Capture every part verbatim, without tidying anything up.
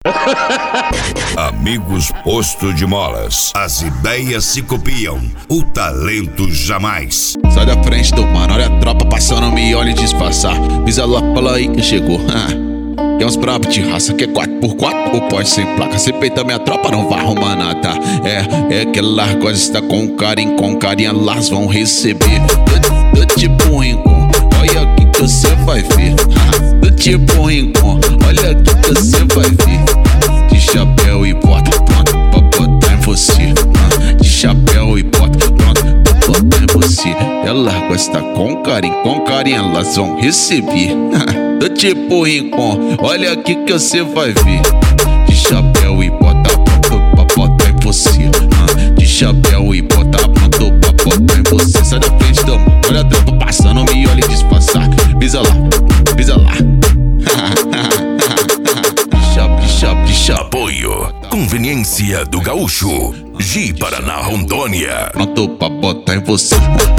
Amigos Posto de Molas. As ideias se copiam, o talento jamais. Sai da frente do mano, olha a tropa passando, me olha e disfarçar. Visa lá, fala aí que chegou. Tem uns brabo de raça que é quatro por quatro ou pode sem placa. Cê peita minha tropa, não vai arrumar nada. É, é que elas gostam de estar com carinho, com carinho elas vão receber. Do, do tipo rincon, olha aqui que você vai ver. Do tipo rincon, olha aqui que você vai ver. De chapéu e bota, pronto, pra botar em você. De chapéu e bota, pronto, pra botar em você. Elas gostam de estar com carinho, com carinho elas vão receber. Do tipo rincon, olha aqui que você vai ver. De chapéu e bota pronto pra botar em você. De chapéu e bota pronto pra botar em você. Sai da frente do mano, olha a tropa passando, me olha e disfarçar. Pisa lá, pisa lá. Picha, picha, picha. Apoio, conveniência do gaúcho. Gi Paraná, Rondônia. Pronto pra botar em você.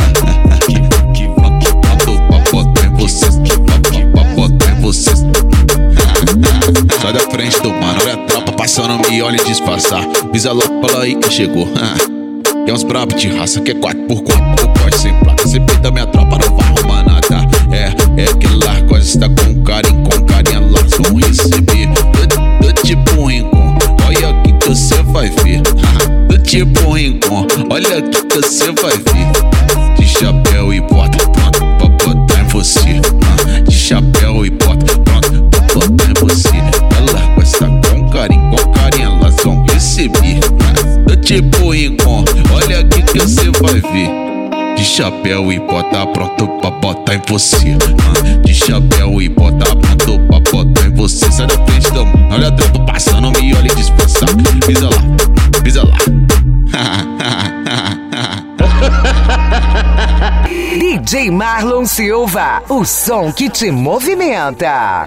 Pronto pra botar em você. Você. Sai da frente do mano, olha a tropa passando, me olha e disfarçar. Visa lá, fala aí que chegou. Tem uns brabo de raça que é quatro por quatro ou pode sem placa. Cê peita minha tropa, não vai arrumar nada. É, é que elas gostam de estar com carinho, com carinho elas vão receber. Do, do tipo rincon, olha aqui que você vai ver. Do tipo rincon, olha aqui que você vai ver. De chapéu e bota, pronto pra botar em você. De chapéu e bota, pronto pra botar em você. Ela gosta com carinho, com carinho elas vão receber. Do tipo rincon, olha aqui que você vai ver. De chapéu e bota pronto pra botar em você. De chapéu e bota pronto pra botar em você. Sai da frente do mano, olha a tropa passando, me olha e disfarçar. Pisa lá, pisa lá. D J Marlon Silva, o som que te movimenta.